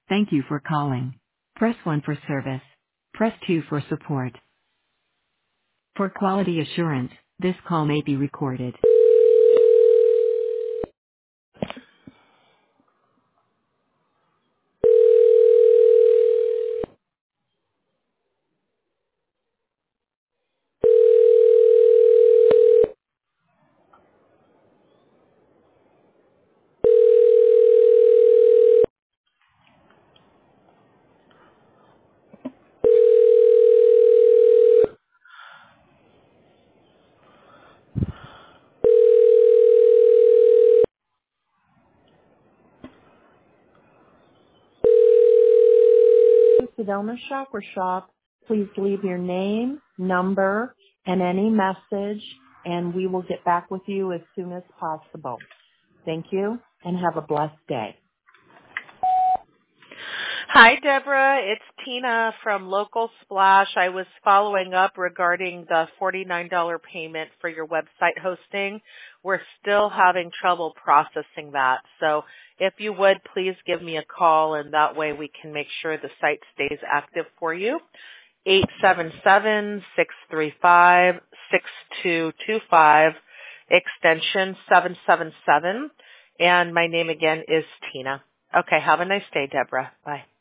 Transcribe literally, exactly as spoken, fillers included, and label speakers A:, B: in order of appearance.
A: Thank you for calling. Press one for service. Press two for support. For quality assurance, this call may be recorded. Sedona Chakra Shop. Please leave your name, number, and any message, and we will get back with you as soon as possible. Thank you, and have a blessed day.
B: Hi, Deborah. It's Tina from Local Splash. I was following up regarding the forty-nine dollars payment for your website hosting. We're still having trouble processing that. So if you would, please give me a call, and that way we can make sure the site stays active for you. eight seven seven, six three five, six two two five, extension seven seven seven. And my name again is Tina. Okay, have a nice day, Deborah. Bye.